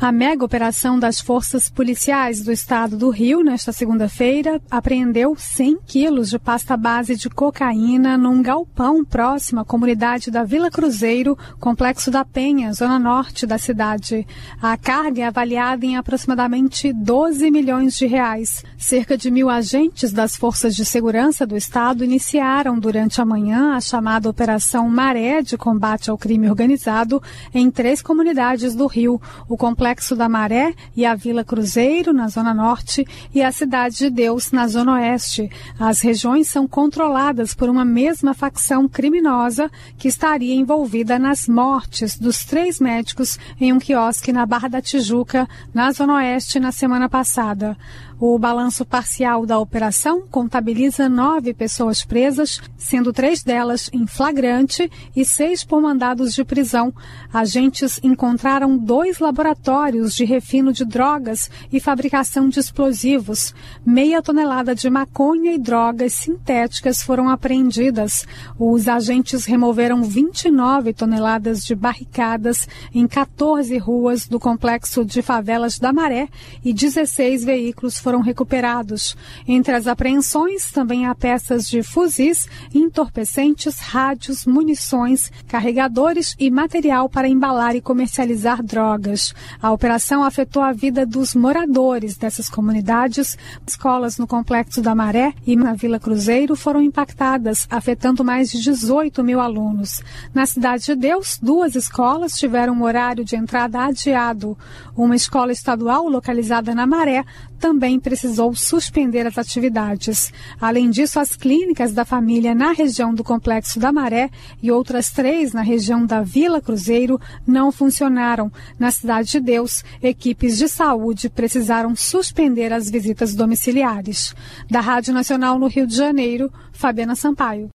A mega operação das forças policiais do estado do Rio, nesta segunda-feira, apreendeu 100 quilos de pasta base de cocaína num galpão próximo à comunidade da Vila Cruzeiro, Complexo da Penha, zona norte da cidade. A carga é avaliada em aproximadamente 12 milhões de reais. Cerca de 1.000 agentes das forças de segurança do estado iniciaram durante a manhã a chamada Operação Maré de combate ao crime organizado em 3 comunidades do Rio, o Complexo da Maré e a Vila Cruzeiro, na Zona Norte, e a Cidade de Deus, na Zona Oeste. As regiões são controladas por uma mesma facção criminosa que estaria envolvida nas mortes dos 3 médicos em um quiosque na Barra da Tijuca, na Zona Oeste, na semana passada. O balanço parcial da operação contabiliza 9 pessoas presas, sendo 3 delas em flagrante e 6 por mandados de prisão. Agentes encontraram 2 laboratórios de refino de drogas e fabricação de explosivos. Meia tonelada de maconha e drogas sintéticas foram apreendidas. Os agentes removeram 29 toneladas de barricadas em 14 ruas do complexo de favelas da Maré e 16 veículos foram recuperados. Entre as apreensões também há peças de fuzis, entorpecentes, rádios, munições, carregadores e material para embalar e comercializar drogas. A operação afetou a vida dos moradores dessas comunidades. Escolas no Complexo da Maré e na Vila Cruzeiro foram impactadas, afetando mais de 18 mil alunos. Na Cidade de Deus, 2 escolas tiveram um horário de entrada adiado. Uma escola estadual localizada na Maré também precisou suspender as atividades. Além disso, as clínicas da família na região do Complexo da Maré e outras 3 na região da Vila Cruzeiro não funcionaram. Na Cidade de Deus, equipes de saúde precisaram suspender as visitas domiciliares. Da Rádio Nacional no Rio de Janeiro, Fabiana Sampaio.